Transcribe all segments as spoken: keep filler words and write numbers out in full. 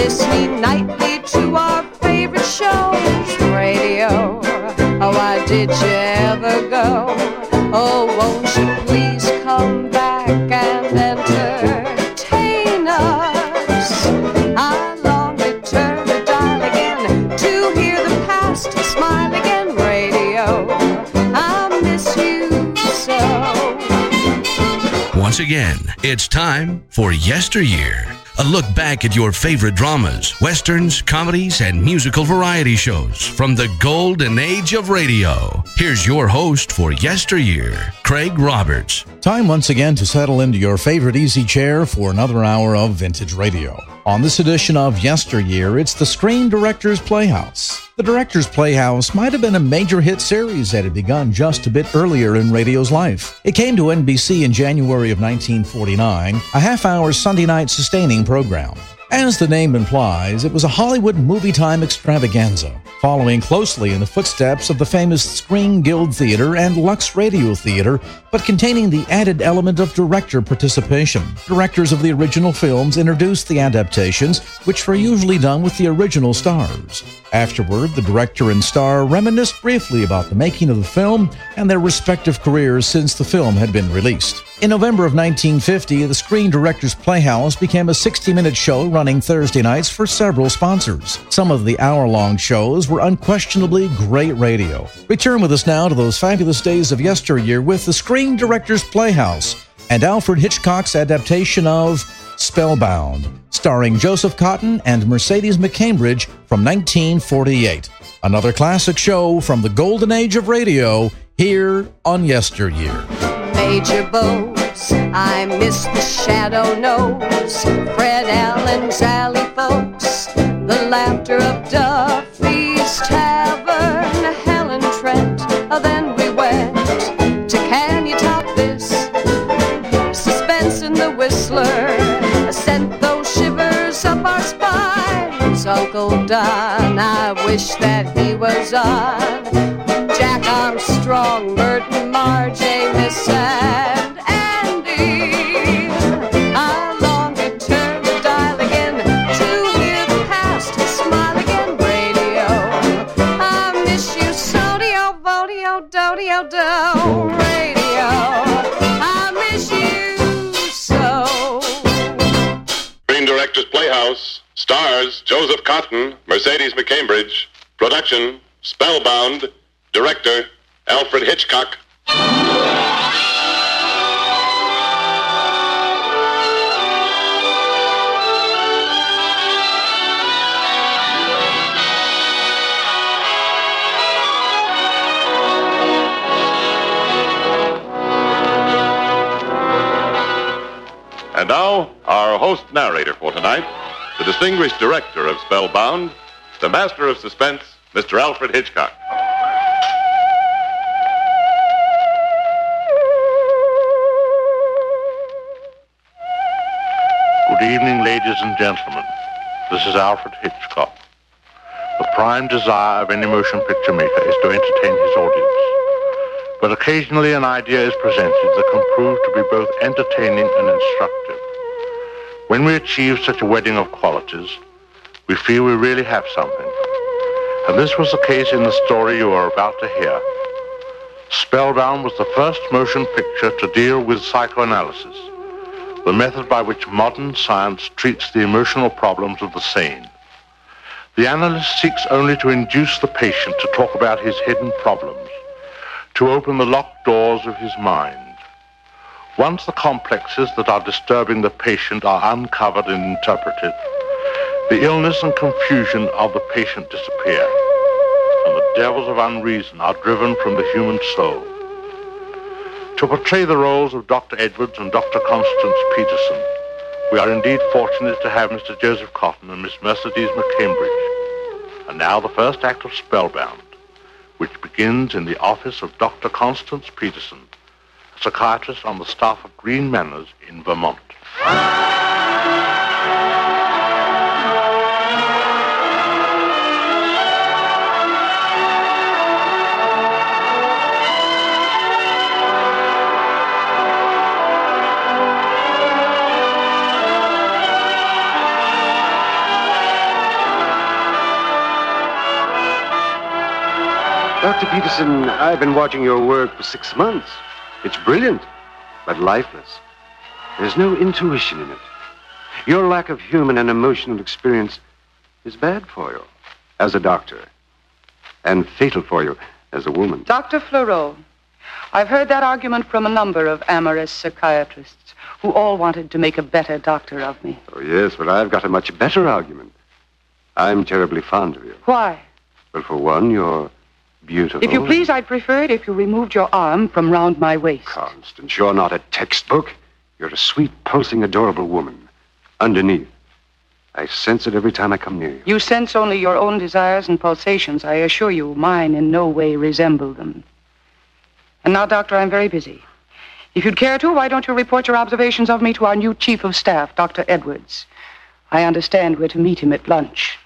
listening nightly to our favorite shows. Radio, oh, why did you ever go? Oh, won't you please come back and entertain us? I long to turn the dial again to hear the past smile again. Radio, I miss you so. Once again, it's time for Yesteryear. A look back at your favorite dramas, westerns, comedies, and musical variety shows from the golden age of radio. Here's your host for Yesteryear, Craig Roberts. Time once again to settle into your favorite easy chair for another hour of vintage radio. On this edition of Yesteryear, it's the Screen Directors Playhouse. The Directors Playhouse might have been a major hit series that had begun just a bit earlier in radio's life. It came to N B C in January of nineteen forty-nine, a half-hour Sunday night sustaining program. As the name implies, it was a Hollywood movie time extravaganza, following closely in the footsteps of the famous Screen Guild Theater and Lux Radio Theater, but containing the added element of director participation. Directors of the original films introduced the adaptations, which were usually done with the original stars. Afterward, the director and star reminisced briefly about the making of the film and their respective careers since the film had been released. In November of nineteen fifty, the Screen Directors Playhouse became a sixty-minute show running Thursday nights for several sponsors. Some of the hour-long shows were unquestionably great radio. Return with us now to those fabulous days of yesteryear with the Screen Directors Playhouse and Alfred Hitchcock's adaptation of Spellbound, starring Joseph Cotten and Mercedes McCambridge from nineteen forty-eight. Another classic show from the golden age of radio here on Yesteryear. Major Bose, I miss the Shadow Nose, Fred Allen's Alley Folks, the laughter of Duffy's Tavern, Helen Trent. Oh, then we went to Can You Top This? Suspense in the Whistler sent those shivers up our spines. Uncle Don, I wish that he was on. Jack Armstrong, Merton, Marge, Amos, and Andy. I long to turn the dial again to hear the past smile again. Radio, I miss you so. Dio, vodio, do-dio, do. Radio, I miss you so. Screen Directors Playhouse stars Joseph Cotten, Mercedes McCambridge. Production, Spellbound. Director, Alfred Hitchcock. And now, our host narrator for tonight, the distinguished director of Spellbound, the master of suspense, Mister Alfred Hitchcock. Good evening, ladies and gentlemen. This is Alfred Hitchcock. The prime desire of any motion picture maker is to entertain his audience. But occasionally an idea is presented that can prove to be both entertaining and instructive. When we achieve such a wedding of qualities, we feel we really have something. And this was the case in the story you are about to hear. Spellbound was the first motion picture to deal with psychoanalysis, the method by which modern science treats the emotional problems of the sane. The analyst seeks only to induce the patient to talk about his hidden problems, to open the locked doors of his mind. Once the complexes that are disturbing the patient are uncovered and interpreted, the illness and confusion of the patient disappear, and the devils of unreason are driven from the human soul. To portray the roles of Doctor Edwards and Doctor Constance Peterson, we are indeed fortunate to have Mister Joseph Cotten and Miss Mercedes McCambridge. And now the first act of Spellbound, which begins in the office of Doctor Constance Peterson, a psychiatrist on the staff of Green Manors in Vermont. Doctor Peterson, I've been watching your work for six months. It's brilliant, but lifeless. There's no intuition in it. Your lack of human and emotional experience is bad for you as a doctor, and fatal for you as a woman. Doctor Fleurot, I've heard that argument from a number of amorous psychiatrists who all wanted to make a better doctor of me. Oh, yes, but I've got a much better argument. I'm terribly fond of you. Why? Well, for one, you're beautiful. If you please, I'd prefer it if you removed your arm from round my waist. Constance, you're not a textbook. You're a sweet, pulsing, adorable woman. Underneath. I sense it every time I come near you. You sense only your own desires and pulsations. I assure you, mine in no way resemble them. And now, Doctor, I'm very busy. If you'd care to, why don't you report your observations of me to our new Chief of Staff, Doctor Edwards? I understand we're to meet him at lunch.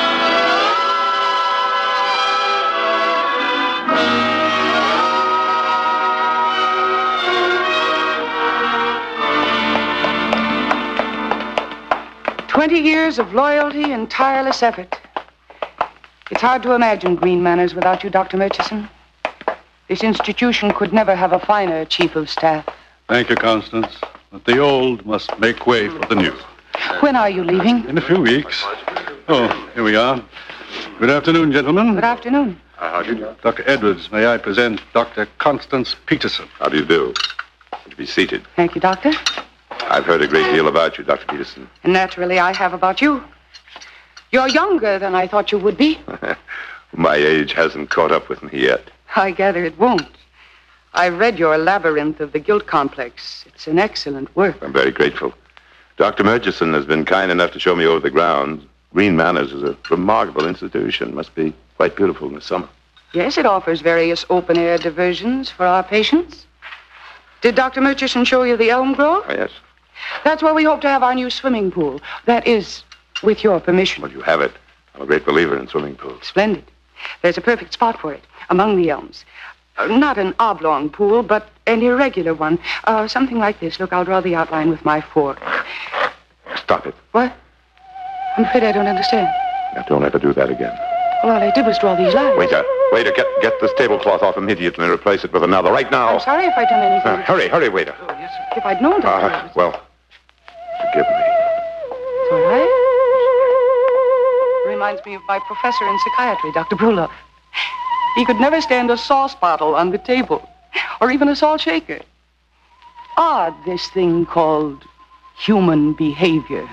Twenty years of loyalty and tireless effort. It's hard to imagine Green Manners without you, Doctor Murchison. This institution could never have a finer chief of staff. Thank you, Constance. But the old must make way for the new. When are you leaving? In a few weeks. Oh, here we are. Good afternoon, gentlemen. Good afternoon. Uh, how do you do? Doctor Edwards, may I present Doctor Constance Peterson. How do you do? Would you be seated? Thank you, Doctor. I've heard a great deal about you, Doctor Peterson. And naturally, I have about you. You're younger than I thought you would be. My age hasn't caught up with me yet. I gather it won't. I've read your Labyrinth of the Guilt Complex. It's an excellent work. I'm very grateful. Doctor Murchison has been kind enough to show me over the grounds. Green Manners is a remarkable institution. Must be quite beautiful in the summer. Yes, it offers various open-air diversions for our patients. Did Doctor Murchison show you the Elm Grove? Oh, yes. That's where we hope to have our new swimming pool. That is, with your permission. Well, you have it. I'm a great believer in swimming pools. Splendid. There's a perfect spot for it, among the elms. Uh, not an oblong pool, but an irregular one. Uh, something like this. Look, I'll draw the outline with my fork. Stop it. What? I'm afraid I don't understand. Now, don't ever do that again. Well, all I did was draw these lines. Waiter, waiter, get, get this tablecloth off immediately and replace it with another right now. I'm sorry if I've done anything. Uh, hurry, hurry, waiter. Oh, yes, sir. If I'd known that. Uh, well, forgive me. It's all right. Reminds me of my professor in psychiatry, Doctor Bruloff. He could never stand a sauce bottle on the table, or even a salt shaker. Odd, this thing called human behavior.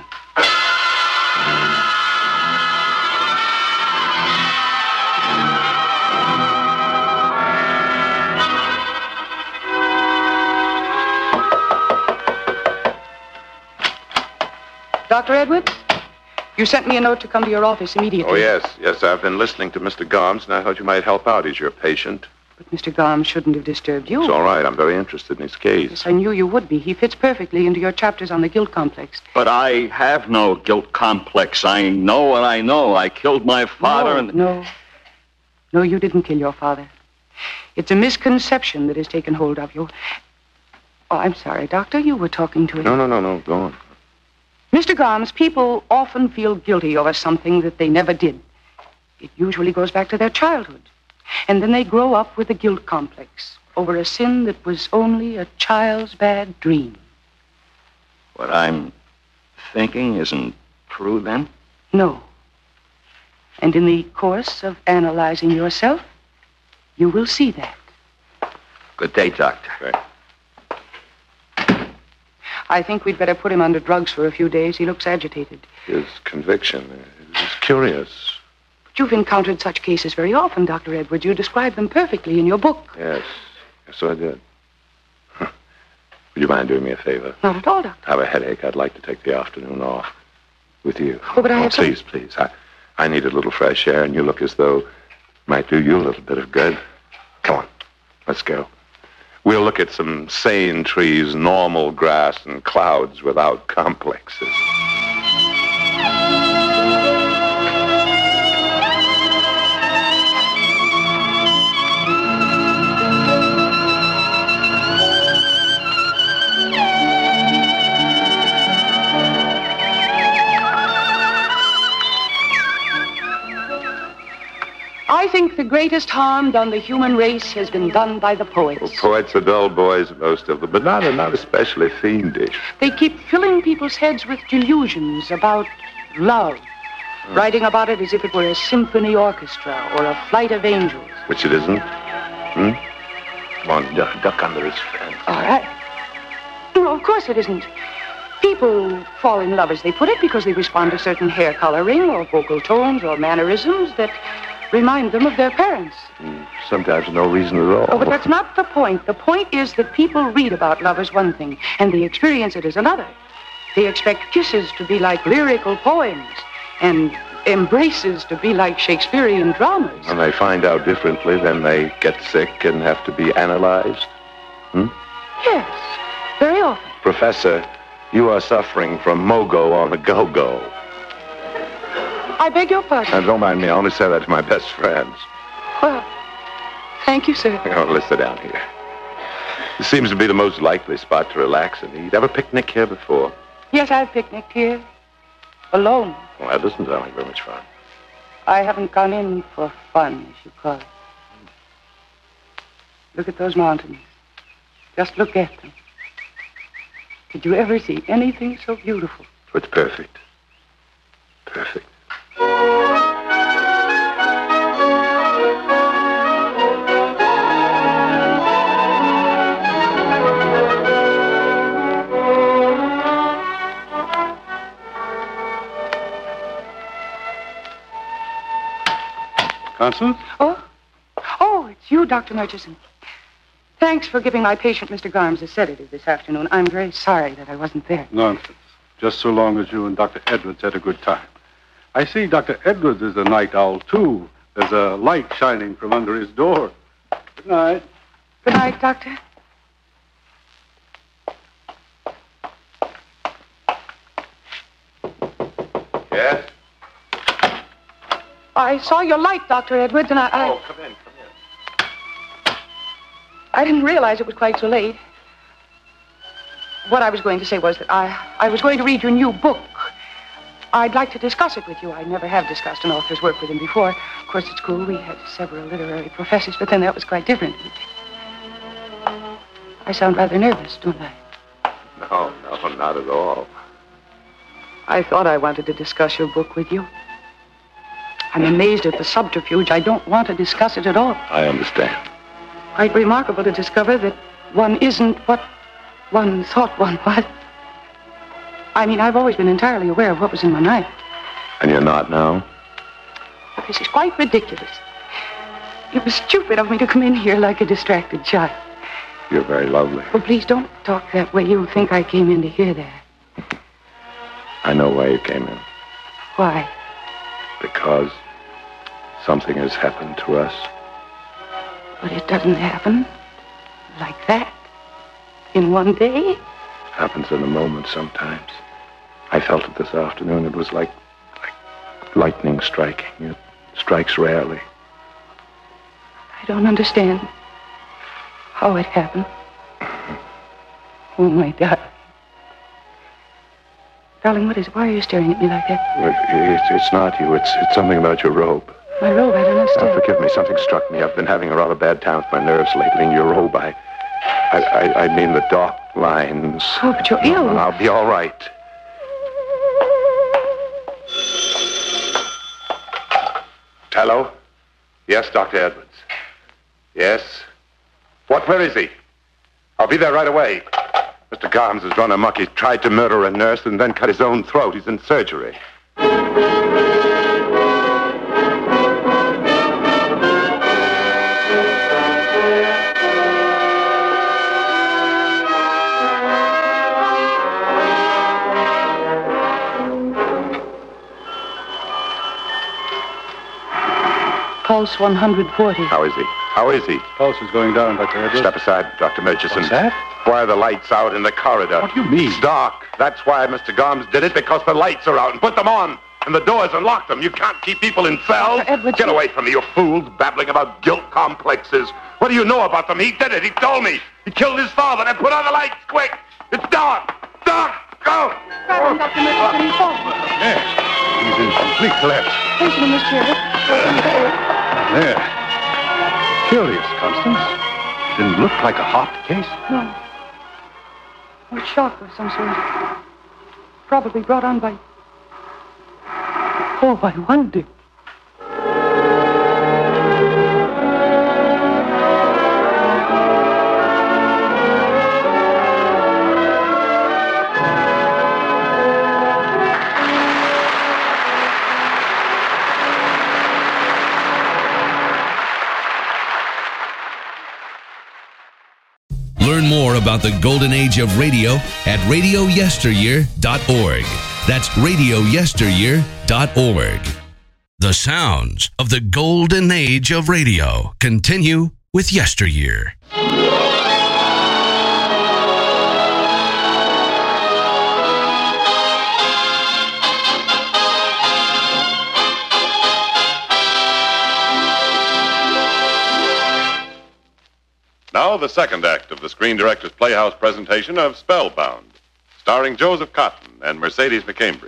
Doctor Edwards, you sent me a note to come to your office immediately. Oh, yes, yes, I've been listening to Mister Gomes, and I thought you might help out. He's your patient. But Mister Gomes shouldn't have disturbed you. It's all right. I'm very interested in his case. Yes, I knew you would be. He fits perfectly into your chapters on the guilt complex. But I have no guilt complex. I know what I know. I killed my father no, and... No, no, you didn't kill your father. It's a misconception that has taken hold of you. Oh, I'm sorry, Doctor. You were talking to him. No, no, no, no. Go on. Mister Gomes, people often feel guilty over something that they never did. It usually goes back to their childhood. And then they grow up with a guilt complex over a sin that was only a child's bad dream. What I'm thinking isn't true, then? No. And in the course of analyzing yourself, you will see that. Good day, Doctor. Right. I think we'd better put him under drugs for a few days. He looks agitated. His conviction is curious. But you've encountered such cases very often, Doctor Edwards. You describe them perfectly in your book. Yes, yes, so I did. Huh. Would you mind doing me a favor? Not at all, Doctor. I have a headache. I'd like to take the afternoon off with you. Oh, but I have please, some... please. I, I need a little fresh air, and you look as though it might do you a little bit of good. Come on, let's go. We'll look at some sane trees, normal grass, and clouds without complexes. I think the greatest harm done the human race has been done by the poets. Well, poets are dull boys, most of them, but not, not especially fiendish. They keep filling people's heads with delusions about love, hmm. writing about it as if it were a symphony orchestra or a flight of angels. Which it isn't. Hmm? Come on, duck, duck under his fence. All right. No, of course it isn't. People fall in love, as they put it, because they respond to certain hair coloring or vocal tones or mannerisms that remind them of their parents. Mm, sometimes no reason at all. Oh, but that's not the point. The point is that people read about love as one thing, and they experience it as another. They expect kisses to be like lyrical poems, and embraces to be like Shakespearean dramas. When they find out differently, then they get sick and have to be analyzed. Hmm? Yes, very often. Professor, you are suffering from mogo on the go-go. I beg your pardon. Now, don't mind me. I only say that to my best friends. Well, thank you, sir. Oh, let's sit down here. This seems to be the most likely spot to relax and eat. Ever picnic here before? Yes, I've picnicked here. Alone. Well, that doesn't sound like very much fun. I haven't gone in for fun, as you call it. Look at those mountains. Just look at them. Did you ever see anything so beautiful? It's perfect. Perfect. Constance? Oh? Oh, it's you, Doctor Murchison. Thanks for giving my patient, Mister Garms, a sedative this afternoon. I'm very sorry that I wasn't there. Nonsense. Just so long as you and Doctor Edwards had a good time. I see Doctor Edwards is a night owl, too. There's a light shining from under his door. Good night. Good night, Doctor. Yes? I saw your light, Doctor Edwards, and I... I... Oh, come in, come in. I didn't realize it was quite so late. What I was going to say was that I, I was going to read your new book. I'd like to discuss it with you. I never have discussed an author's work with him before. Of course, at school we had several literary professors, but then that was quite different. I sound rather nervous, don't I? No, no, not at all. I thought I wanted to discuss your book with you. I'm amazed at the subterfuge. I don't want to discuss it at all. I understand. Quite remarkable to discover that one isn't what one thought one was. I mean, I've always been entirely aware of what was in my mind. And you're not now? But this is quite ridiculous. It was stupid of me to come in here like a distracted child. You're very lovely. Oh, please don't talk that way. You think I came in to hear that. I know why you came in. Why? Because something has happened to us. But it doesn't happen like that in one day. It happens in a moment sometimes. I felt it this afternoon. It was like, like lightning striking. It strikes rarely. I don't understand how it happened. Oh, my darling. Darling, what is it? Why are you staring at me like that? It's, it's not you. It's, it's something about your robe. My robe? I don't understand. Oh, forgive me. Something struck me. I've been having a rather bad time with my nerves lately. In your robe, I, I, I, I mean the dark lines. Oh, but you're ill. No, I'll be all right. Hello? Yes, Doctor Edwards. Yes? What? Where is he? I'll be there right away. Mister Garms has run amok. He tried to murder a nurse and then cut his own throat. He's in surgery. Pulse one hundred forty. How is he? How is he? Pulse is going down, Doctor Edwards. Step aside, Doctor Murchison. What's that? Why are the lights out in the corridor? What do you mean? It's dark. That's why Mister Garms did it, because the lights are out. And put them on. And the doors and lock them. You can't keep people in cells. Doctor Edwards, Get away from me, you fools, babbling about guilt complexes. What do you know about them? He did it. He told me. He killed his father. Now put on the lights, quick. It's dark. Dark. Go. Grab him, Doctor Murchison. He's falling. Yes. He's in complete collapse. Place him in this chair. There. Curious, Constance. Didn't look like a heart case. No. A shock of some sort. Probably brought on by... Oh, I wonder. Learn more about the golden age of radio at radio yesteryear dot org. That's radio yesteryear dot org. The sounds of the golden age of radio continue with Yesteryear. Now, the second act of the Screen Directors Playhouse presentation of Spellbound, starring Joseph Cotton and Mercedes McCambridge.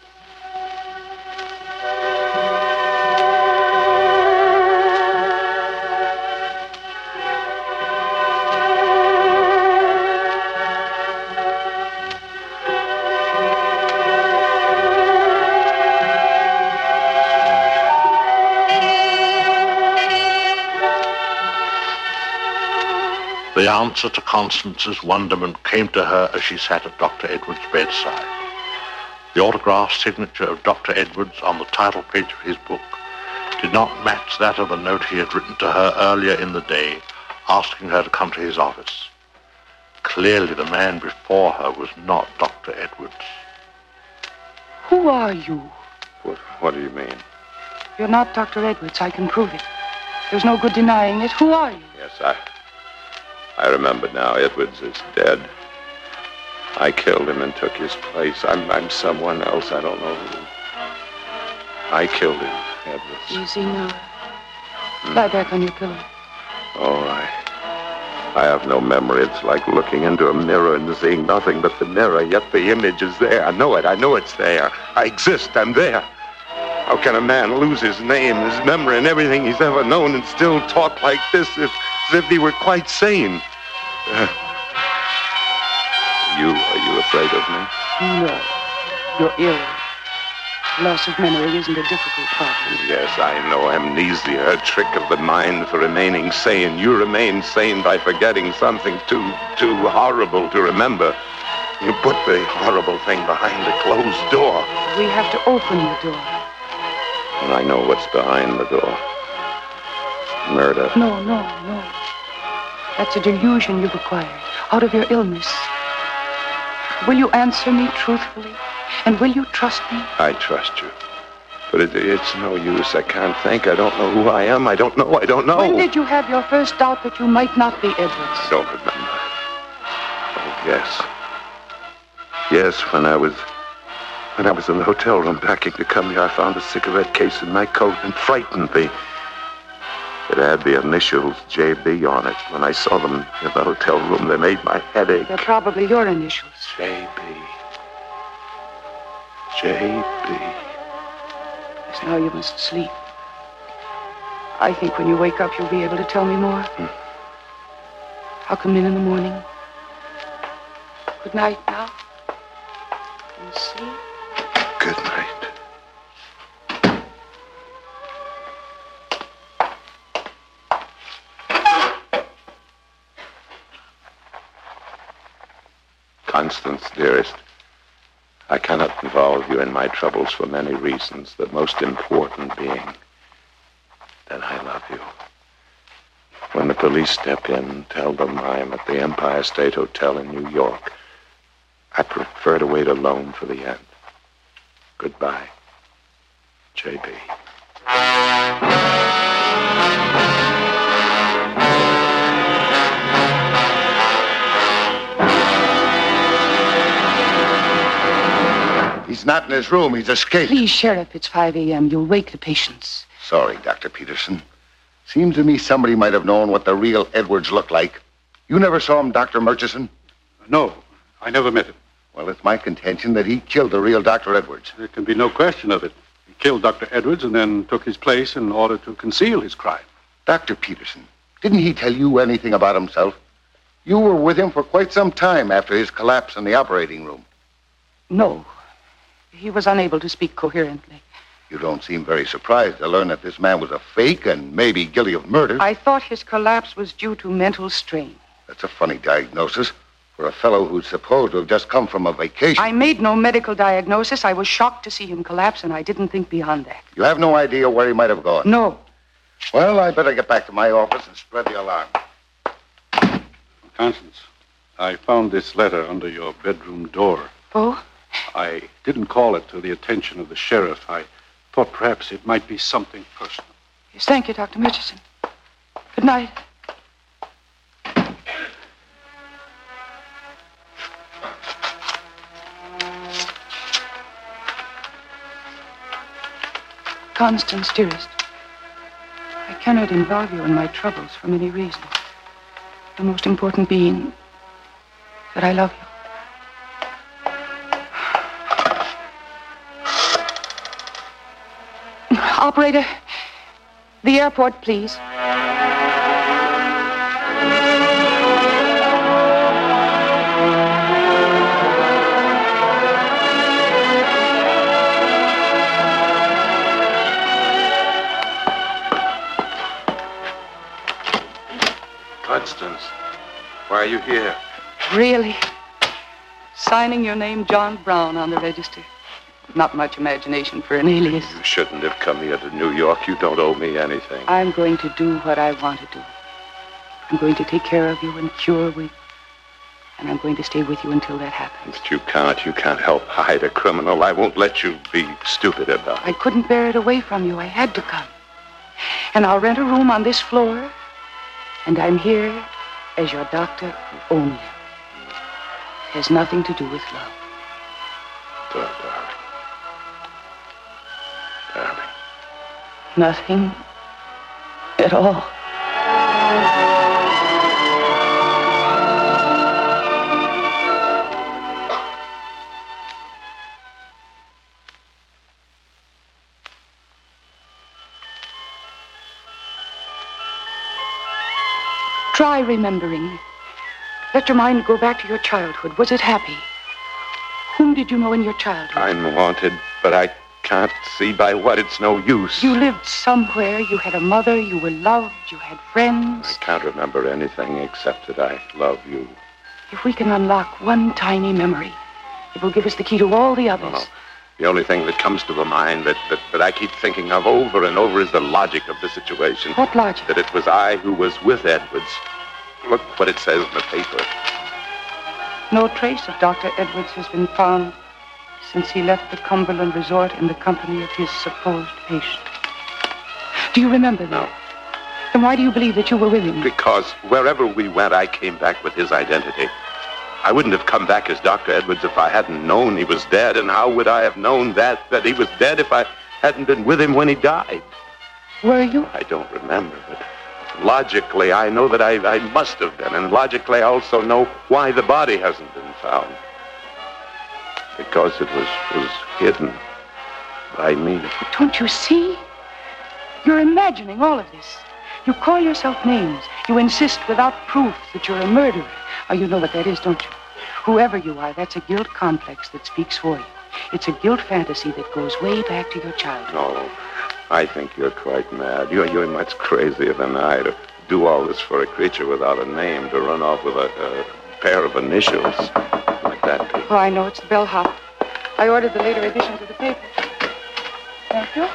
The answer to Constance's wonderment came to her as she sat at Doctor Edwards' bedside. The autographed signature of Doctor Edwards on the title page of his book did not match that of the note he had written to her earlier in the day, asking her to come to his office. Clearly, the man before her was not Doctor Edwards. Who are you? What, what do you mean? You're not Doctor Edwards. I can prove it. There's no good denying it. Who are you? Yes, I... I remember now. Edwards is dead. I killed him and took his place. I'm, I'm someone else. I don't know who. I killed him, Edwards. Easy now. Hmm. Lie back on your pillow. Oh, I... I have no memory. It's like looking into a mirror and seeing nothing but the mirror, yet the image is there. I know it. I know it's there. I exist. I'm there. How can a man lose his name, his memory, and everything he's ever known and still talk like this if, as if he were quite sane? Uh, you, are you afraid of me? No. You're ill. Loss of memory isn't a difficult problem. Yes, I know. Amnesia, a trick of the mind for remaining sane. You remain sane by forgetting something too, too horrible to remember. You put the horrible thing behind a closed door. We have to open the door. And I know what's behind the door. Murder. No, no, no. That's a delusion you've acquired out of your illness. Will you answer me truthfully? And will you trust me? I trust you. But it, it's no use. I can't think. I don't know who I am. I don't know. I don't know. When did you have your first doubt that you might not be Edwards? I don't remember. Oh, yes. Yes, when I was... When I was in the hotel room packing to come here, I found a cigarette case in my coat and frightened me. It had the initials J B on it. When I saw them in the hotel room, they made my head ache. They're probably your initials. J B. J B. Yes, now you must sleep. I think when you wake up, you'll be able to tell me more. Hmm. I'll come in in the morning. Good night now. And sleep. Good night. Constance, dearest, I cannot involve you in my troubles for many reasons, the most important being that I love you. When the police step in, tell them I'm at the Empire State Hotel in New York. I prefer to wait alone for the end. Goodbye, J B. He's not in his room. He's escaped. Please, Sheriff, it's five a.m. You'll wake the patients. Sorry, Doctor Peterson. Seems to me somebody might have known what the real Edwards looked like. You never saw him, Doctor Murchison? No, I never met him. Well, it's my contention that he killed the real Doctor Edwards. There can be no question of it. He killed Doctor Edwards and then took his place in order to conceal his crime. Doctor Peterson, didn't he tell you anything about himself? You were with him for quite some time after his collapse in the operating room. No. He was unable to speak coherently. You don't seem very surprised to learn that this man was a fake and maybe guilty of murder. I thought his collapse was due to mental strain. That's a funny diagnosis for a fellow who's supposed to have just come from a vacation. I made no medical diagnosis. I was shocked to see him collapse, and I didn't think beyond that. You have no idea where he might have gone? No. Well, I better get back to my office and spread the alarm. Constance, I found this letter under your bedroom door. Oh? I didn't call it to the attention of the sheriff. I thought perhaps it might be something personal. Yes, thank you, Doctor Murchison. Good night. Constance, dearest, I cannot involve you in my troubles for many reasons. The most important being that I love you. Operator, the airport, please. Constance, why are you here? Really? Signing your name, John Brown, on the register. Not much imagination for an alias. You shouldn't have come here to New York. You don't owe me anything. I'm going to do what I want to do. I'm going to take care of you and cure you. And I'm going to stay with you until that happens. But you can't. You can't help hide a criminal. I won't let you be stupid about it. I couldn't bear it away from you. I had to come. And I'll rent a room on this floor. And I'm here as your doctor only. It has nothing to do with love. Darling. Darling. Nothing at all. Try remembering. Let your mind go back to your childhood. Was it happy? Whom did you know in your childhood? I'm wanted, but I can't see by what it's no use. You lived somewhere. You had a mother. You were loved. You had friends. I can't remember anything except that I love you. If we can unlock one tiny memory, it will give us the key to all the others. Oh, the only thing that comes to my mind that, that, that I keep thinking of over and over is the logic of the situation. What logic? That it was I who was with Edwards. Look what it says in the paper. No trace of Doctor Edwards has been found since he left the Cumberland Resort in the company of his supposed patient. Do you remember that? No. Then why do you believe that you were with him? Because wherever we went, I came back with his identity. I wouldn't have come back as Doctor Edwards if I hadn't known he was dead. And how would I have known that, that he was dead if I hadn't been with him when he died? Were you? I don't remember, but logically, I know that I, I must have been. And logically, I also know why the body hasn't been found. Because it was, was hidden by me. But don't you see? You're imagining all of this. You call yourself names. You insist without proof that you're a murderer. Oh, you know what that is, don't you? Whoever you are, that's a guilt complex that speaks for you. It's a guilt fantasy that goes way back to your childhood. No, I think you're quite mad. You're, you're much crazier than I to do all this for a creature without a name, to run off with a, a pair of initials like that. Oh, I know. It's the bellhop. I ordered the later editions of the paper. Thank you.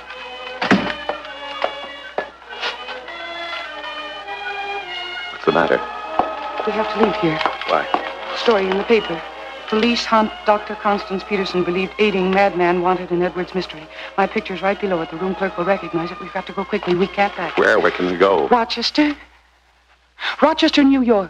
What's the matter? We have to leave here. Why? Story in the paper. Police hunt Doctor Constance Peterson believed aiding madman wanted in Edwards mystery. My picture's right below it. The room clerk will recognize it. We've got to go quickly. We can't back. Where? Where can we go? Rochester. Rochester, New York.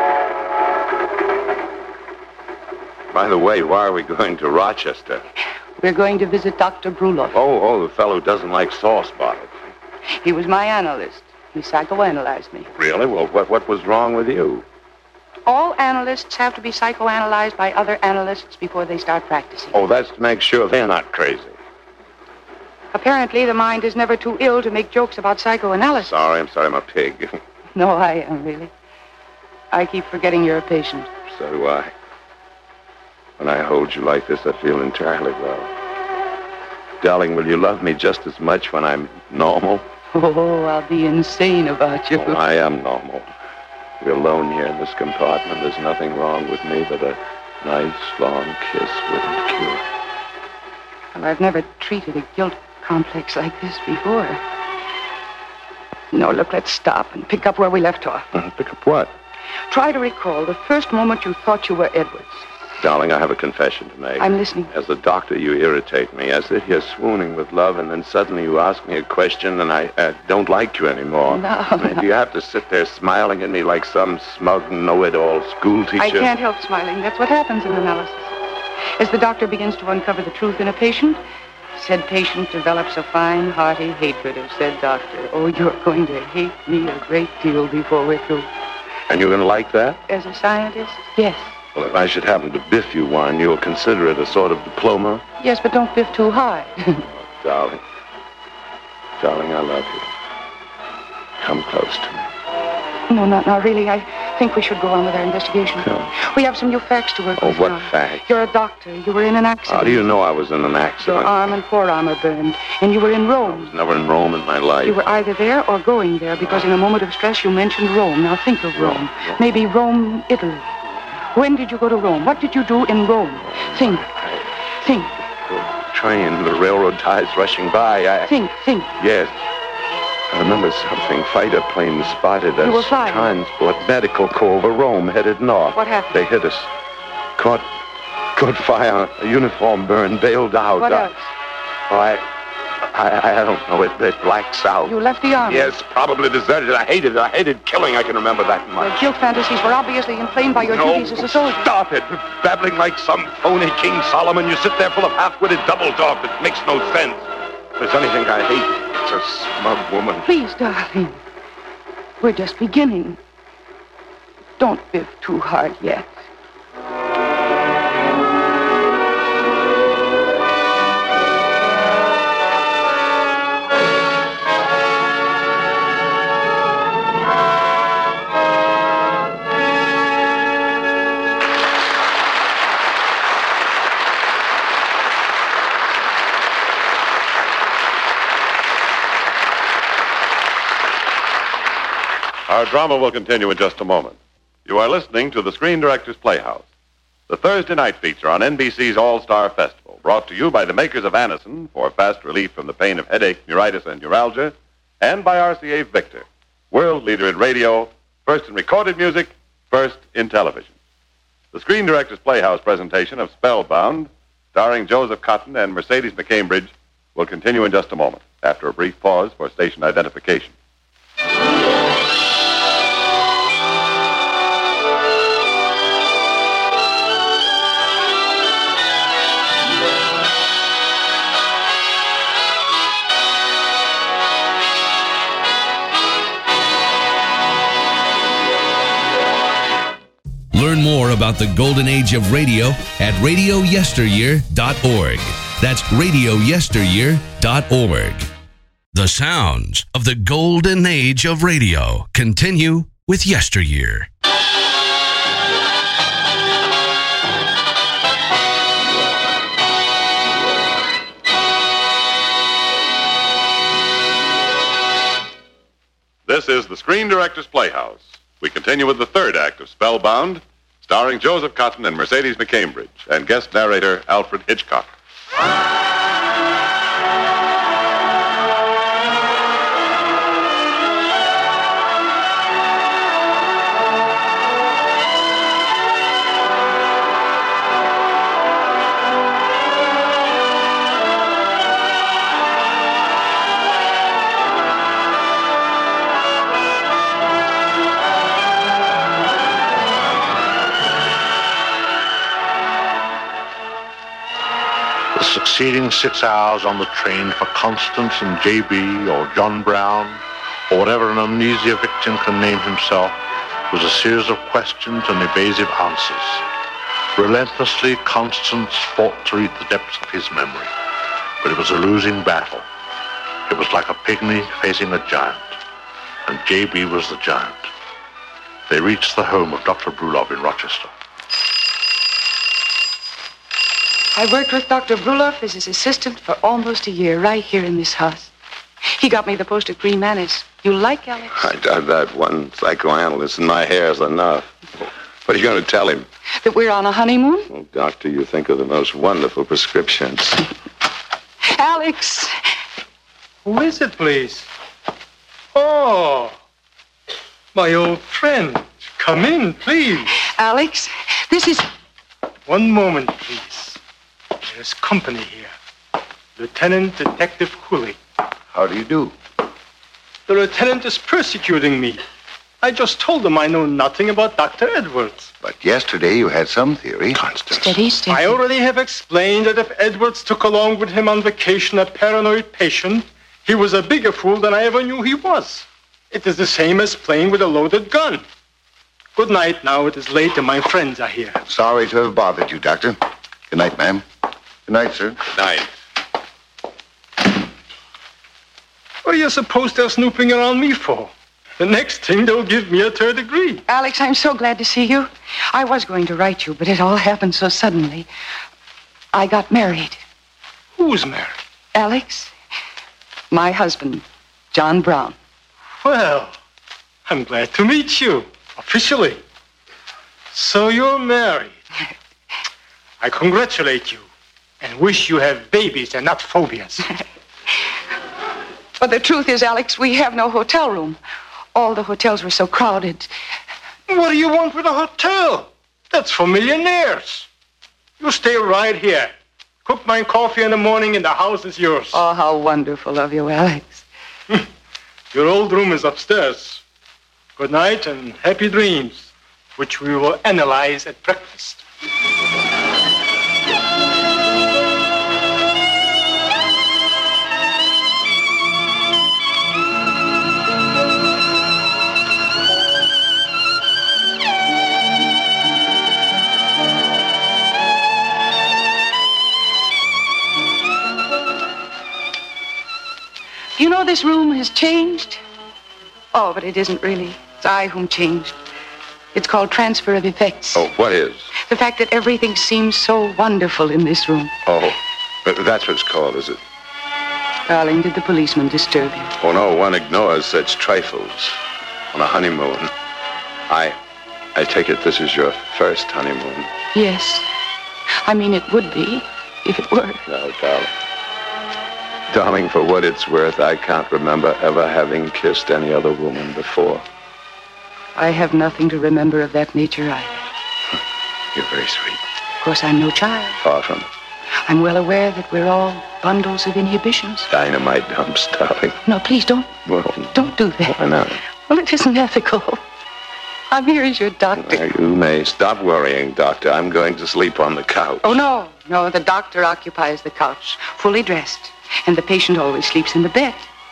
By the way, why are we going to Rochester? We're going to visit Doctor Bruloff. Oh, oh, the fellow who doesn't like sauce bottles. He was my analyst. He psychoanalyzed me. Really? Well, what, what was wrong with you? All analysts have to be psychoanalyzed by other analysts before they start practicing. Oh, that's to make sure they're not crazy. Apparently, the mind is never too ill to make jokes about psychoanalysis. Sorry, I'm sorry, I'm a pig. No, I am, really. I keep forgetting you're a patient. So do I. When I hold you like this, I feel entirely well. Darling, will you love me just as much when I'm normal? Oh, I'll be insane about you. Oh, I am normal. We're alone here in this compartment. There's nothing wrong with me but a nice, long kiss wouldn't cure. Well, I've never treated a guilt complex like this before. No, look, let's stop and pick up where we left off. Uh, pick up what? Try to recall the first moment you thought you were Edwards. Darling, I have a confession to make. I'm listening. As a doctor, you irritate me. I sit here swooning with love, and then suddenly you ask me a question, and I uh, don't like you anymore. No, I mean, no. Do you have to sit there smiling at me like some smug, know-it-all school teacher? I can't help smiling. That's what happens in analysis. As the doctor begins to uncover the truth in a patient, said patient develops a fine, hearty hatred of said doctor. Oh, you're going to hate me a great deal before we're through. And you're going to like that? As a scientist, yes. Well, if I should happen to biff you one, you'll consider it a sort of diploma? Yes, but don't biff too hard. Oh, darling. Darling, I love you. Come close to me. No, not now, really. I think we should go on with our investigation. No. We have some new facts to work Oh, with what now. facts? You're a doctor. You were in an accident. How do you know I was in an Your accident? arm and forearm are burned, and you were in Rome. I was never in Rome in my life. You were either there or going there, because in a moment of stress you mentioned Rome. Now think of Rome. Maybe Rome, Italy. When did you go to Rome? What did you do in Rome? Think. Think. The train, the railroad ties rushing by. I... Think, think. Yes. I remember something. Fighter planes spotted us. You were flying. Transport, medical corps over Rome, headed north. What happened? They hit us. Caught, caught fire. A uniform burned, bailed out. What I, else? Oh, I, I, I don't know. It, it blacks out. You left the army. Yes, probably deserted. I hated it. I hated killing. I can remember that much. Your guilt fantasies were obviously inflamed by your no, duties as a soldier. Stop it. Babbling like some phony King Solomon. You sit there full of half-witted double talk that makes no sense. If there's anything I hate, it's a smug woman. Please, darling. We're just beginning. Don't biff too hard yet. Our drama will continue in just a moment. You are listening to the Screen Directors Playhouse, the Thursday night feature on N B C's All-Star Festival, brought to you by the makers of Anacin for fast relief from the pain of headache, neuritis, and neuralgia, and by R C A Victor, world leader in radio, first in recorded music, first in television. The Screen Directors Playhouse presentation of Spellbound, starring Joseph Cotton and Mercedes McCambridge, will continue in just a moment, after a brief pause for station identification. Learn more about the golden age of radio at radio yesteryear dot org. That's radio yesteryear dot org. The sounds of the golden age of radio continue with Yesteryear. This is the Screen Directors Playhouse. We continue with the third act of Spellbound, starring Joseph Cotton and Mercedes McCambridge, and guest narrator Alfred Hitchcock. succeeding six hours on the train for Constance and J B or John Brown or whatever an amnesia victim can name himself was a series of questions and evasive answers. Relentlessly, Constance fought to read the depths of his memory, but it was a losing battle. It was like a pygmy facing a giant, and J B was the giant. They reached the home of Doctor Brulov in Rochester. I worked with Doctor Brulov as his assistant for almost a year, right here in this house. He got me the post at Green Manors. You like Alex? I doubt that. One psychoanalyst in my hair is enough. What are you going to tell him? That we're on a honeymoon? Oh, doctor, you think of the most wonderful prescriptions. Alex! Who is it, please? Oh, my old friend. Come in, please. Alex, this is... One moment, please. There's company here. Lieutenant Detective Cooley. How do you do? The lieutenant is persecuting me. I just told him I know nothing about Doctor Edwards. But yesterday you had some theory. Constance. Steady, steady. I already have explained that if Edwards took along with him on vacation a paranoid patient, he was a bigger fool than I ever knew he was. It is the same as playing with a loaded gun. Good night now. It is late and my friends are here. Sorry to have bothered you, Doctor. Good night, ma'am. Good night, sir. Good night. What do you suppose they're snooping around me for? The next thing, they'll give me a third degree. Alex, I'm so glad to see you. I was going to write you, but it all happened so suddenly. I got married. Who's married? Alex, my husband, John Brown. Well, I'm glad to meet you, officially. So you're married. I congratulate you and wish you have babies and not phobias. But the truth is, Alex, we have no hotel room. All the hotels were so crowded. What do you want with a hotel? That's for millionaires. You stay right here. Cook my coffee in the morning and the house is yours. Oh, how wonderful of you, Alex. Your old room is upstairs. Good night and happy dreams, which we will analyze at breakfast. You know this room has changed? Oh, but it isn't really. It's I whom changed. It's called transfer of effects. Oh, what is? The fact that everything seems so wonderful in this room. Oh, but that's what it's called, is it? Darling, did the policeman disturb you? Oh, no, one ignores such trifles on a honeymoon. I, I take it this is your first honeymoon. Yes. I mean, it would be, if it were. No, darling. Darling, for what it's worth, I can't remember ever having kissed any other woman before. I have nothing to remember of that nature either. You're very sweet. Of course, I'm no child. Far from it. I'm well aware that we're all bundles of inhibitions. Dynamite dumps, darling. No, please don't. Well, don't do that. Why not? Well, it isn't ethical. I'm here as your doctor. Now, you may stop worrying, Doctor. I'm going to sleep on the couch. Oh, no. No, the doctor occupies the couch, fully dressed. And the patient always sleeps in the bed.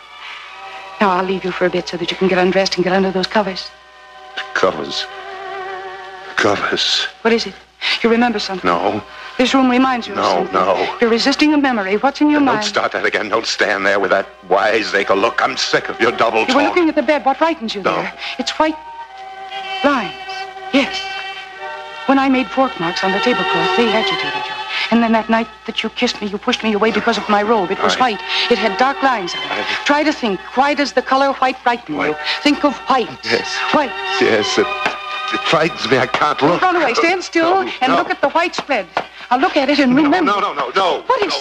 Now, I'll leave you for a bit so that you can get undressed and get under those covers. The covers. The covers. What is it? You remember something? No. This room reminds you of No, something. no. You're resisting a memory. What's in your Don't mind? start that again. Don't stand there with that wiseacre look. I'm sick of your double talk. You were looking at the bed. What frightens you No. there? It's white lines. Yes. When I made fork marks on the tablecloth, they agitated you. And then that night that you kissed me, you pushed me away because of my robe. It was I- white. It had dark lines on it. I- Try to think. Why does the color white frighten you? Think of white. Yes. White. Yes, it, it frightens me. I can't look. Run away. Stand still No, and no. look at the white spread. I'll look at it and No, remember. no, no, no, no. What is...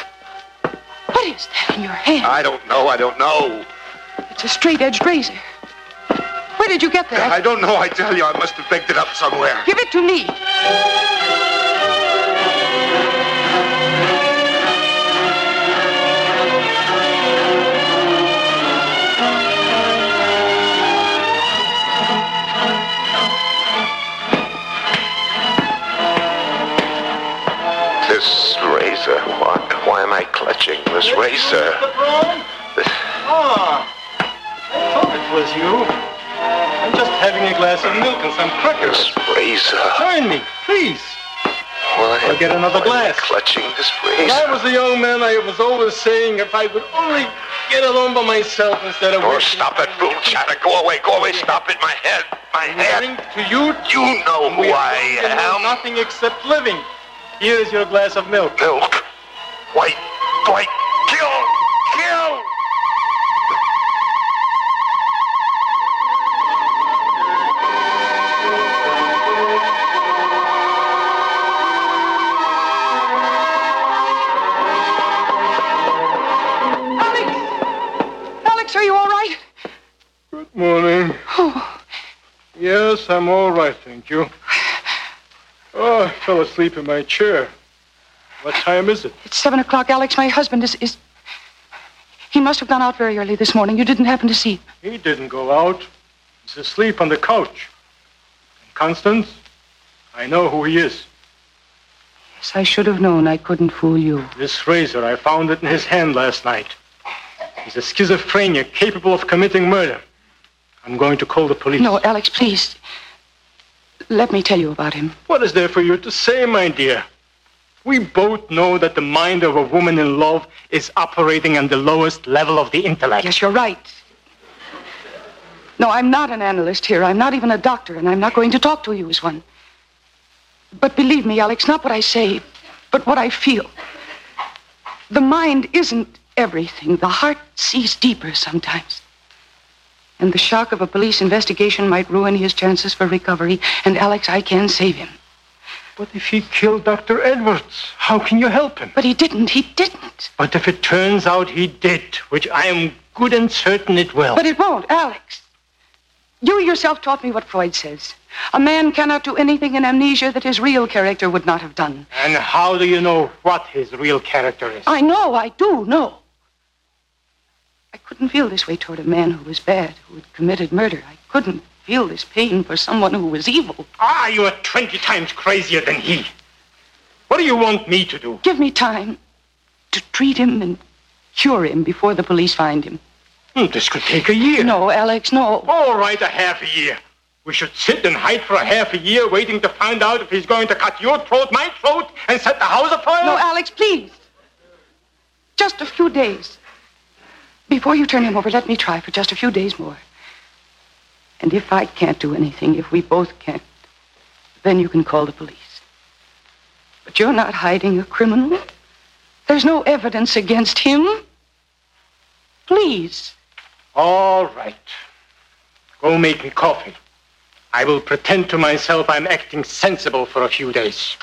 What is that in your hand? I don't know. I don't know. It's a straight-edged razor. Where did you get that? I don't know. I tell you, I must have picked it up somewhere. Give it to me. This razor, what, This racer. Ah, I thought it was you. I'm just having a glass of milk and some crackers. This razor. Join me, please. Why? I'll get another glass. Clutching this When razor. I was a young man, I was always saying if I would only get alone by myself instead of... Oh, stop it, fool chatter. Go away, go away. Stop it. My head. My head. To you, you know who I am. Nothing except living. Here is your glass of milk. Milk. White. White. Kill. Kill. Alex, are you all right? Good morning. Oh. Yes, I'm all right, thank you. Oh, I fell asleep in my chair. What time is it? It's seven o'clock, Alex. My husband is... is... He must have gone out very early this morning. You didn't happen to see him. He didn't go out. He's asleep on the couch. And Constance, I know who he is. Yes, I should have known I couldn't fool you. This razor, I found it in his hand last night. He's a schizophrenic capable of committing murder. I'm going to call the police. No, Alex, please. Let me tell you about him. What is there for you to say, my dear? We both know that the mind of a woman in love is operating on the lowest level of the intellect. Yes, you're right. No, I'm not an analyst here. I'm not even a doctor, and I'm not going to talk to you as one. But believe me, Alex, not what I say, but what I feel. The mind isn't everything. The heart sees deeper sometimes. And the shock of a police investigation might ruin his chances for recovery. And, Alex, I can save him. But if he killed Doctor Edwards, how can you help him? But he didn't. He didn't. But if it turns out he did, which I am good and certain it will. But it won't, Alex. You yourself taught me what Freud says. A man cannot do anything in amnesia that his real character would not have done. And how do you know what his real character is? I know. I do know. I couldn't feel this way toward a man who was bad, who had committed murder. I couldn't feel this pain for someone who was evil. Ah, you are twenty times crazier than he. What do you want me to do? Give me time to treat him and cure him before the police find him. Hmm, this could take a year. No, Alex, no. All right, a half a year. We should sit and hide for a half a year waiting to find out if he's going to cut your throat, my throat, and set the house afire? No, Alex, please. Just a few days. Before you turn him over, let me try for just a few days more. And if I can't do anything, if we both can't, then you can call the police. But you're not hiding a criminal. There's no evidence against him. Please. All right. Go make me coffee. I will pretend to myself I'm acting sensible for a few days.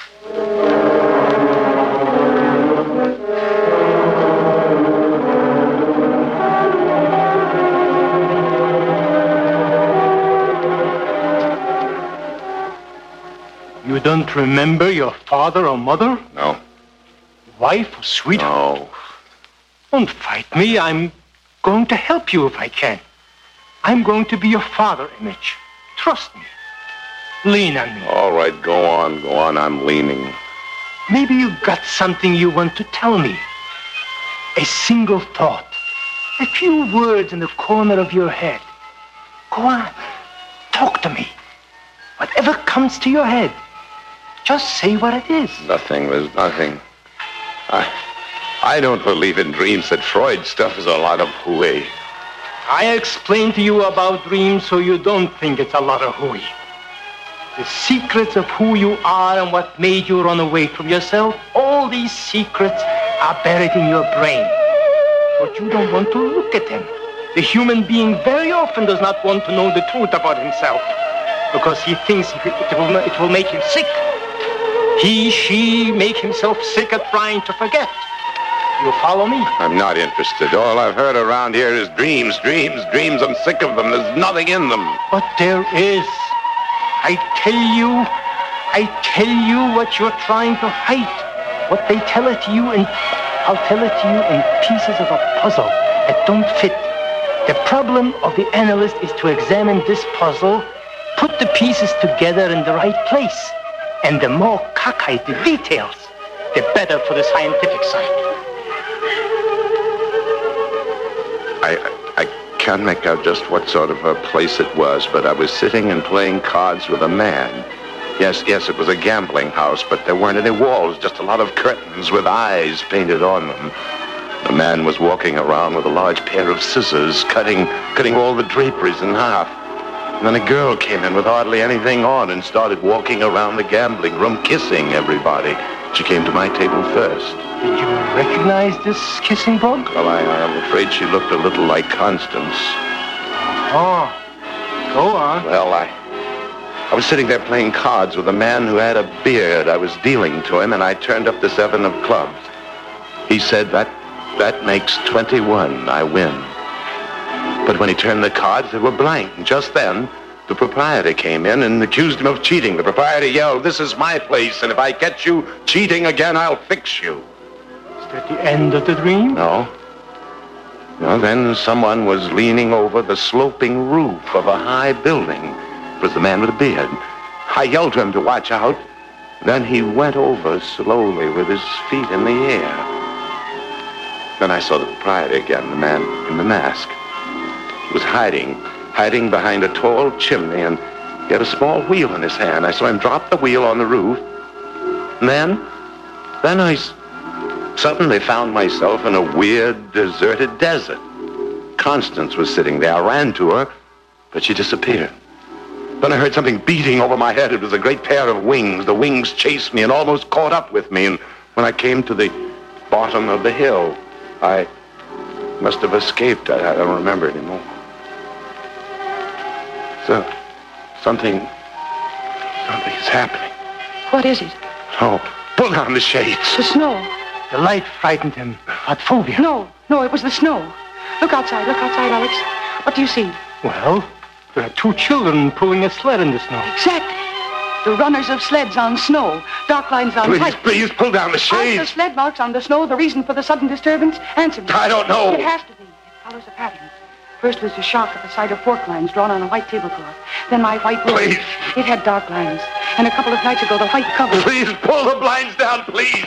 You don't remember your father or mother? No. Wife or sweetheart? No. Don't fight me. I'm going to help you if I can. I'm going to be your father, Image. Trust me. Lean on me. All right, go on, go on. I'm leaning. Maybe you got something you want to tell me. A single thought. A few words in the corner of your head. Go on. Talk to me. Whatever comes to your head. Just say what it is. Nothing. There's nothing. I, I don't believe in dreams. That Freud stuff is a lot of hooey. I explained to you about dreams so you don't think it's a lot of hooey. The secrets of who you are and what made you run away from yourself, all these secrets are buried in your brain. But you don't want to look at them. The human being very often does not want to know the truth about himself because he thinks it will, it will make him sick. He, she make himself sick at trying to forget. You follow me? I'm not interested. All I've heard around here is dreams, dreams, dreams. I'm sick of them. There's nothing in them. But there is. I tell you, I tell you what you're trying to hide. What they tell it to you, and I'll tell it to you in pieces of a puzzle that don't fit. The problem of the analyst is to examine this puzzle, put the pieces together in the right place. And the more cockeyed the details, the better for the scientific side. I, I can't make out just what sort of a place it was, but I was sitting and playing cards with a man. Yes, yes, it was a gambling house, but there weren't any walls, just a lot of curtains with eyes painted on them. The man was walking around with a large pair of scissors, cutting, cutting all the draperies in half. And then a girl came in with hardly anything on and started walking around the gambling room, kissing everybody. She came to my table first. Did you recognize this kissing broad? Well, I, I'm afraid she looked a little like Constance. Oh, go on. Well, I, I was sitting there playing cards with a man who had a beard. I was dealing to him, and I turned up the seven of clubs. He said, that, that makes twenty-one. I win. But when he turned the cards, they were blank. And just then, the proprietor came in and accused him of cheating. The proprietor yelled, "This is my place, and if I catch you cheating again, I'll fix you." Is that the end of the dream? No. No, then someone was leaning over the sloping roof of a high building. It was the man with the beard. I yelled to him to watch out. Then he went over slowly with his feet in the air. Then I saw the proprietor again, the man in the mask. He was hiding, hiding behind a tall chimney, and he had a small wheel in his hand. I saw him drop the wheel on the roof. And then, then I s- suddenly found myself in a weird, deserted desert. Constance was sitting there. I ran to her, but she disappeared. Then I heard something beating over my head. It was a great pair of wings. The wings chased me and almost caught up with me. And when I came to the bottom of the hill, I must have escaped. I, I don't remember anymore. So, something, something is happening. What is it? Oh, pull down the shades. The snow. The light frightened him. What phobia? No, no, it was the snow. Look outside, look outside, Alex. What do you see? Well, there are two children pulling a sled in the snow. Exactly. The runners of sleds on snow. Dark lines on Please, white. please, pull down the shades. Aren't the sled marks on the snow the reason for the sudden disturbance? Answer me. I don't know. It has to be. It follows a pattern. First was the shock at the sight of fork lines drawn on a white tablecloth. Then my white robe. Please. It had dark lines. And a couple of nights ago, the white cover. Please, pull the blinds down, please.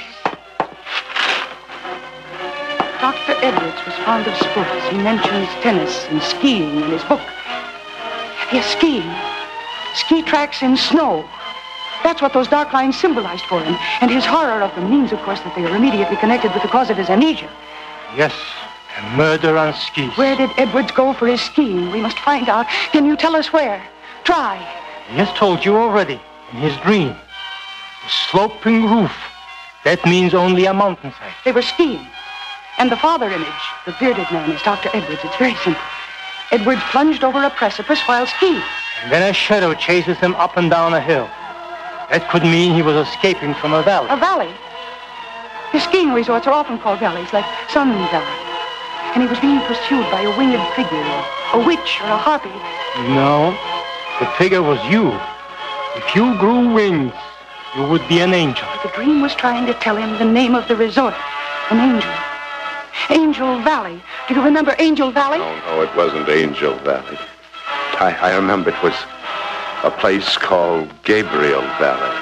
Doctor Edwards was fond of sports. He mentions tennis and skiing in his book. Yes, skiing. Ski tracks in snow. That's what those dark lines symbolized for him. And his horror of them means, of course, that they are immediately connected with the cause of his amnesia. Yes, a murder on skis. Where did Edwards go for his skiing? We must find out. Can you tell us where? Try. He has told you already, in his dream. The sloping roof. That means only a mountainside. They were skiing. And the father image, the bearded man, is Doctor Edwards. It's very simple. Edwards plunged over a precipice while skiing. And then a shadow chases him up and down a hill. That could mean he was escaping from a valley. A valley? His skiing resorts are often called valleys, like Sun Valley. And he was being pursued by a winged figure, a witch or a harpy. No, the figure was you. If you grew wings, you would be an angel. But the dream was trying to tell him the name of the resort, an angel. Angel Valley. Do you remember Angel Valley? No, no, it wasn't Angel Valley. I, I remember it was a place called Gabriel Valley.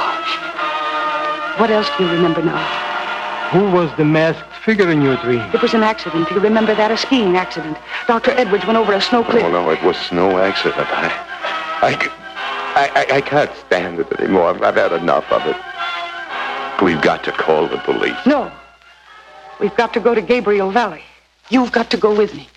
What else do you remember now? Who was the masked figure in your dream? It was an accident. Do you remember that? A skiing accident. Doctor Edwards went over a snow cliff. Oh, no, it was no accident. I, I, I, I can't stand it anymore. I've had enough of it. We've got to call the police. No. We've got to go to Gabriel Valley. You've got to go with me.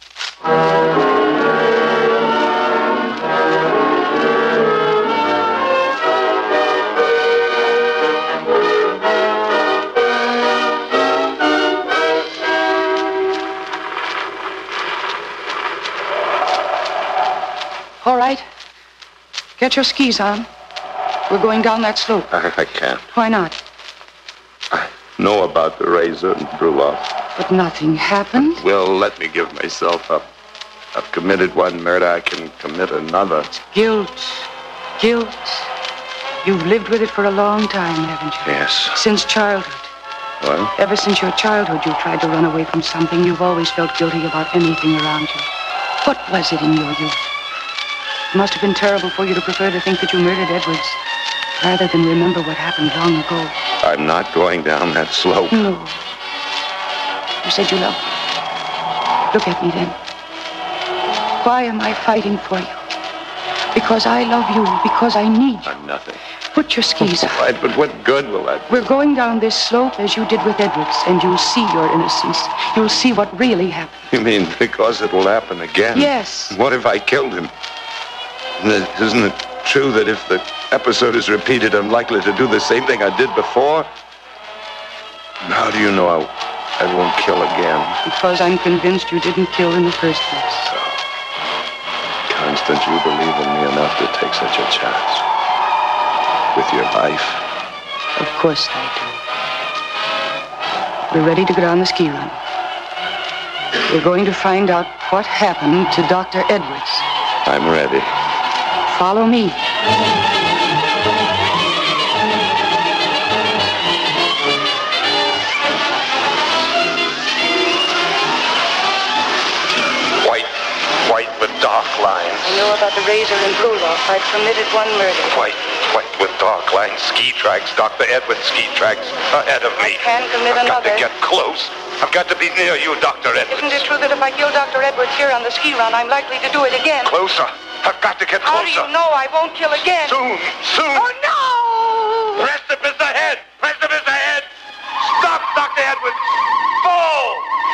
All right. Get your skis on. We're going down that slope. I, I can't. Why not? I know about the razor and Brulov. But nothing happened. Will let me give myself up. I've committed one murder, I can commit another. It's guilt. Guilt. You've lived with it for a long time, haven't you? Yes. Since childhood. Well? Ever since your childhood, you've tried to run away from something. You've always felt guilty about anything around you. What was it in your youth? It must have been terrible for you to prefer to think that you murdered Edwards, rather than remember what happened long ago. I'm not going down that slope. No. You said you loved me. Look at me then. Why am I fighting for you? Because I love you, because I need you. I'm nothing. Put your skis on. All right, but what good will that do? We're going down this slope as you did with Edwards, and you'll see your innocence. You'll see what really happened. You mean because it will happen again? Yes. What if I killed him? Isn't it true that if the episode is repeated, I'm likely to do the same thing I did before? How do you know I, I won't kill again? Because I'm convinced you didn't kill in the first place. Constance, you believe in me enough to take such a chance. With your life. Of course I do. We're ready to get on the ski run. We're going to find out what happened to Doctor Edwards. I'm ready. Follow me. White, white with dark lines. I know about the razor and Broloff. I've committed one murder. White, white with dark lines, ski tracks, Doctor Edwards ski tracks ahead of me. I can commit I've another. got to get close. I've got to be near you, Doctor Edwards. Isn't it true that if I kill Doctor Edwards here on the ski run, I'm likely to do it again? Closer. I've got to get How closer. do you know I won't kill again? Soon, soon. Oh, no! Precipice ahead! Precipice ahead! Stop, Doctor Edwards! Fall!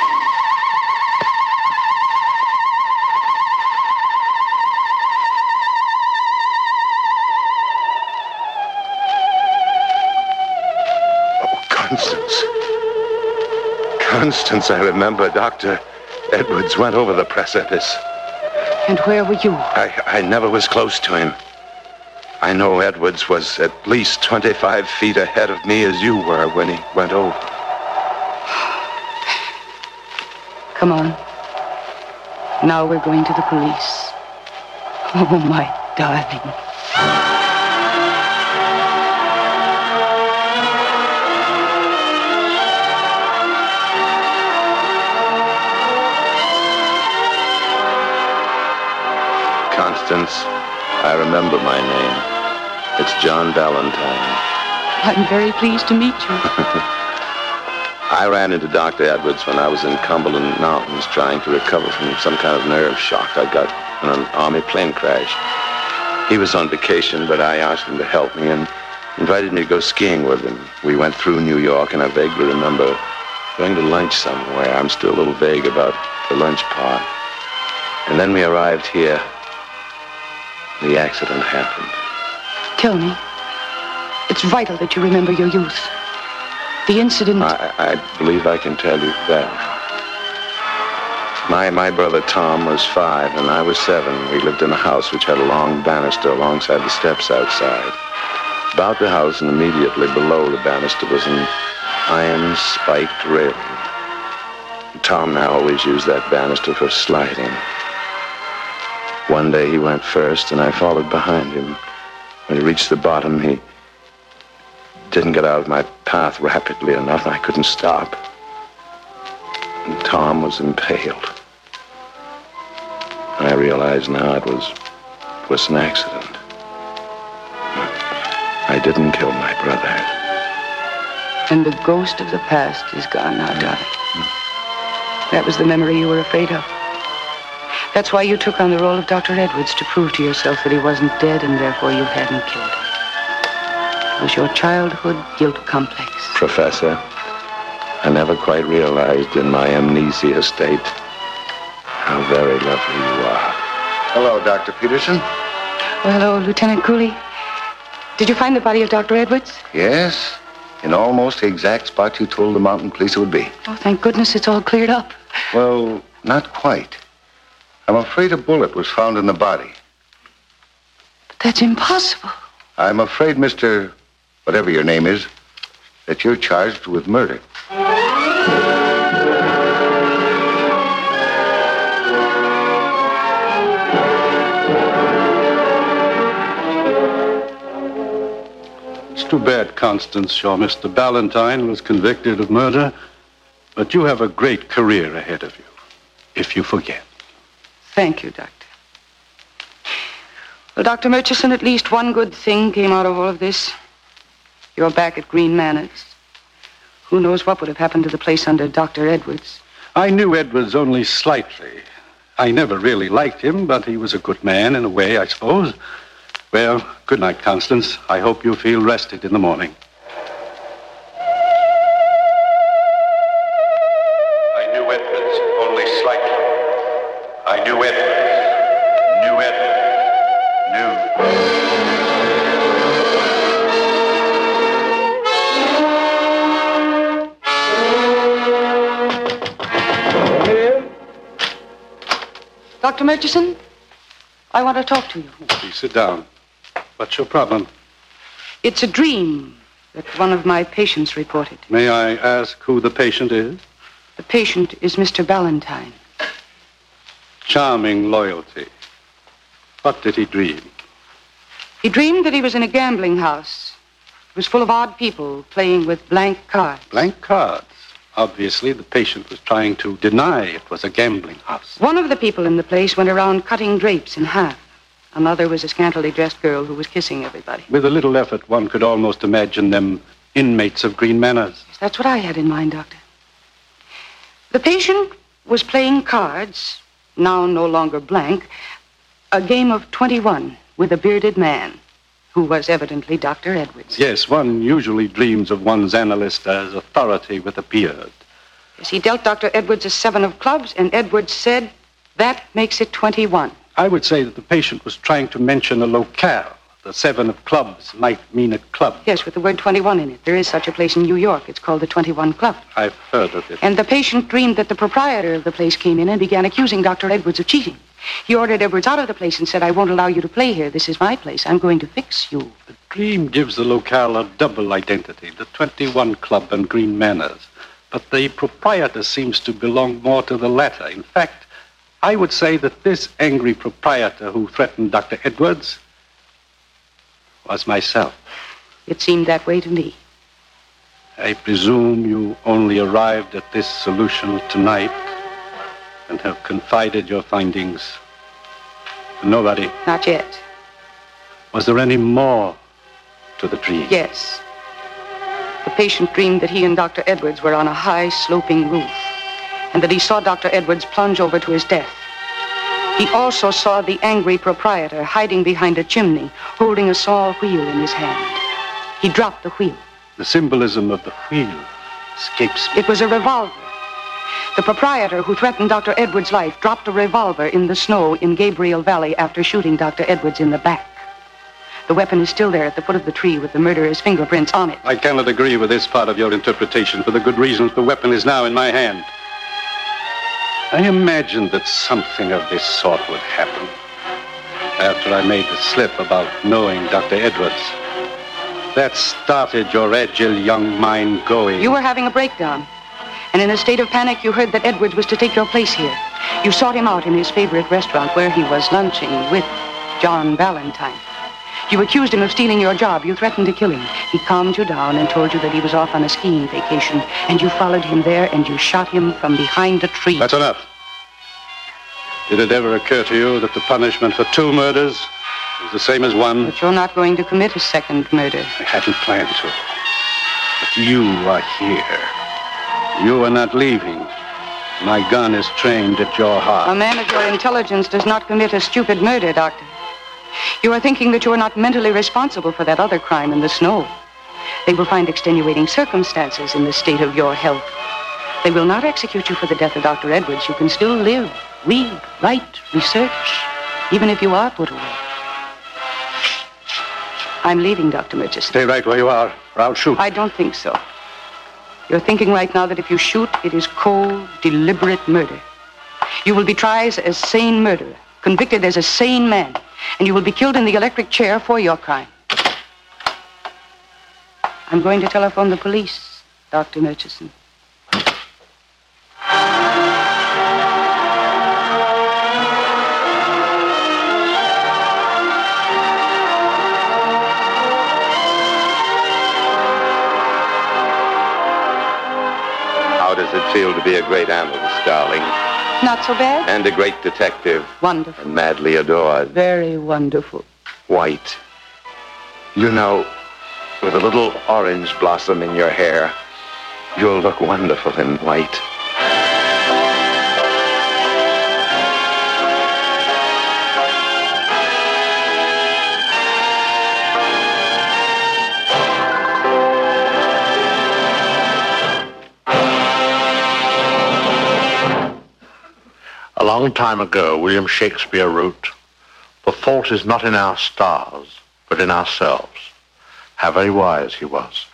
Oh, Constance. Constance, I remember Doctor Edwards went over the precipice. And where were you? I, I never was close to him. I know Edwards was at least twenty-five feet ahead of me as you were when he went over. Come on. Now we're going to the police. Oh, my darling. Constance, I remember my name. It's John Valentine. I'm very pleased to meet you. I ran into Doctor Edwards when I was in Cumberland Mountains trying to recover from some kind of nerve shock I got in an Army plane crash. He was on vacation, but I asked him to help me and invited me to go skiing with him. We went through New York, and I vaguely remember going to lunch somewhere. I'm still a little vague about the lunch part. And then we arrived here. The accident happened. Tell me. It's vital that you remember your youth. The incident... I, I believe I can tell you that. My, my brother Tom was five and I was seven. We lived in a house which had a long banister alongside the steps outside. About the house and immediately below the banister was an iron spiked railing. Tom and I always used that banister for sliding. One day he went first, and I followed behind him. When he reached the bottom, he didn't get out of my path rapidly enough, and I couldn't stop. And Tom was impaled. I realize now it was, it was an accident. I didn't kill my brother. And the ghost of the past is gone now, darling. That was the memory you were afraid of. That's why you took on the role of Doctor Edwards, to prove to yourself that he wasn't dead and therefore you hadn't killed him. It was your childhood guilt complex. Professor, I never quite realized in my amnesia state how very lovely you are. Hello, Doctor Peterson. Oh, hello, Lieutenant Cooley. Did you find the body of Doctor Edwards? Yes, in almost the exact spot you told the mountain police it would be. Oh, thank goodness it's all cleared up. Well, not quite. I'm afraid a bullet was found in the body. But that's impossible. I'm afraid, Mister whatever your name is, that you're charged with murder. It's too bad, Constance. Your Mister Ballantyne was convicted of murder, but you have a great career ahead of you, if you forget. Thank you, Doctor. Well, Doctor Murchison, at least one good thing came out of all of this. You're back at Green Manors. Who knows what would have happened to the place under Doctor Edwards? I knew Edwards only slightly. I never really liked him, but he was a good man in a way, I suppose. Well, good night, Constance. I hope you feel rested in the morning. I knew Edwards only slightly. I knew Edwards. Knew Edwards. Knew. Doctor Murchison, I want to talk to you. Please sit down. What's your problem? It's a dream that one of my patients reported. May I ask who the patient is? The patient is Mister Ballantyne. Charming loyalty. What did he dream? He dreamed that he was in a gambling house. It was full of odd people playing with blank cards. Blank cards? Obviously, the patient was trying to deny it was a gambling house. One of the people in the place went around cutting drapes in half. Another was a scantily dressed girl who was kissing everybody. With a little effort, one could almost imagine them inmates of Green Manors. Yes, that's what I had in mind, Doctor. The patient was playing cards, now no longer blank, a game of twenty-one with a bearded man, who was evidently Doctor Edwards. Yes, one usually dreams of one's analyst as authority with a beard. Yes, he dealt Doctor Edwards a seven of clubs, and Edwards said, that makes it twenty-one. I would say that the patient was trying to mention a locale. The seven of clubs might mean a club. Yes, with the word twenty-one in it. There is such a place in New York. It's called the twenty-one Club. I've heard of it. And the patient dreamed that the proprietor of the place came in and began accusing Doctor Edwards of cheating. He ordered Edwards out of the place and said, I won't allow you to play here. This is my place. I'm going to fix you. The dream gives the locale a double identity, the twenty-one Club and Green Manors. But the proprietor seems to belong more to the latter. In fact, I would say that this angry proprietor who threatened Doctor Edwards was myself. It seemed that way to me. I presume you only arrived at this solution tonight and have confided your findings to nobody. Not yet. Was there any more to the dream? Yes. The patient dreamed that he and Doctor Edwards were on a high, sloping roof, and that he saw Doctor Edwards plunge over to his death. He also saw the angry proprietor hiding behind a chimney, holding a saw wheel in his hand. He dropped the wheel. The symbolism of the wheel escapes me. It was a revolver. The proprietor who threatened Doctor Edwards' life dropped a revolver in the snow in Gabriel Valley after shooting Doctor Edwards in the back. The weapon is still there at the foot of the tree with the murderer's fingerprints on it. I cannot agree with this part of your interpretation for the good reason that the weapon is now in my hand. I imagined that something of this sort would happen after I made the slip about knowing Doctor Edwards. That started your agile young mind going. You were having a breakdown. And in a state of panic, you heard that Edwards was to take your place here. You sought him out in his favorite restaurant where he was lunching with John Ballantyne. You accused him of stealing your job. You threatened to kill him. He calmed you down and told you that he was off on a skiing vacation. And you followed him there and you shot him from behind a tree. That's enough. Did it ever occur to you that the punishment for two murders is the same as one? But you're not going to commit a second murder. I hadn't planned to. But you are here. You are not leaving. My gun is trained at your heart. A man of your intelligence does not commit a stupid murder, Doctor. You are thinking that you are not mentally responsible for that other crime in the snow. They will find extenuating circumstances in the state of your health. They will not execute you for the death of Doctor Edwards. You can still live, read, write, research, even if you are put away. I'm leaving, Doctor Murchison. Stay right where you are, or I'll shoot. I don't think so. You're thinking right now that if you shoot, it is cold, deliberate murder. You will be tried as a sane murderer, convicted as a sane man, and you will be killed in the electric chair for your crime. I'm going to telephone the police, Doctor Murchison. How does it feel to be a great analyst, darling? Not so bad? And a great detective. Wonderful. And madly adored. Very wonderful. White. You know, with a little orange blossom in your hair, you'll look wonderful in white. long time ago, William Shakespeare wrote, "The fault is not in our stars, but in ourselves." How very wise he was.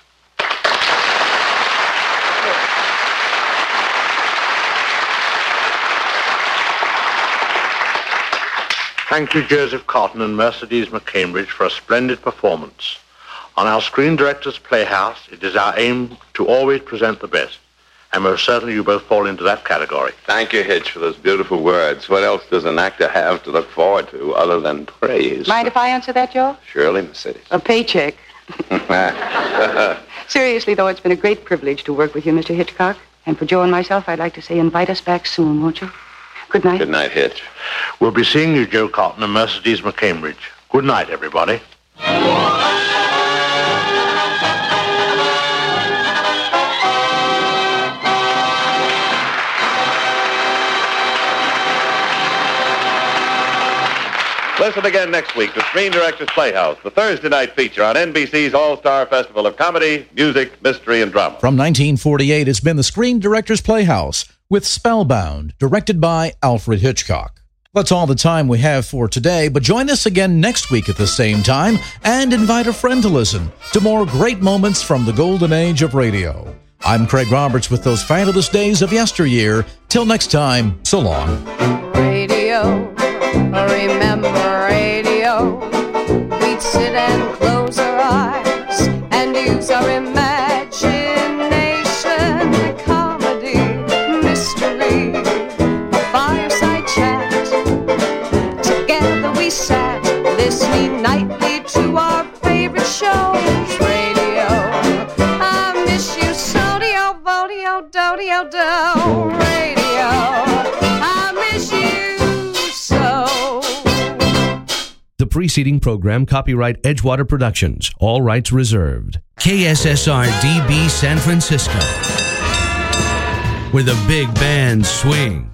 Thank you, Joseph Cotton and Mercedes McCambridge, for a splendid performance. On our Screen Directors Playhouse, it is our aim to always present the best. And most certainly you both fall into that category. Thank you, Hitch, for those beautiful words. What else does an actor have to look forward to other than praise? Mind if I answer that, Joe? Surely, Mercedes. A paycheck. Seriously, though, it's been a great privilege to work with you, Mister Hitchcock. And for Joe and myself, I'd like to say invite us back soon, won't you? Good night. Good night, Hitch. We'll be seeing you, Joe Cotton and Mercedes McCambridge. Good night, everybody. Listen again next week to Screen Directors Playhouse, the Thursday night feature on N B C's All-Star Festival of Comedy, Music, Mystery, and Drama. From nineteen forty-eight, it's been the Screen Directors Playhouse with Spellbound, directed by Alfred Hitchcock. That's all the time we have for today, but join us again next week at the same time and invite a friend to listen to more great moments from the golden age of radio. I'm Craig Roberts with those fabulous days of yesteryear. Till next time, so long. Radio, remember radio. We'd sit and close our eyes and use our imagination. Comedy, mystery, a fireside chat. Together we sat, listening nightly to our favorite shows. Radio, I miss you, so-dio, vodio, do-dio, do. Radio, I miss you so. The preceding program, copyright Edgewater Productions, all rights reserved. K S S R D B San Francisco, where the big bands swing.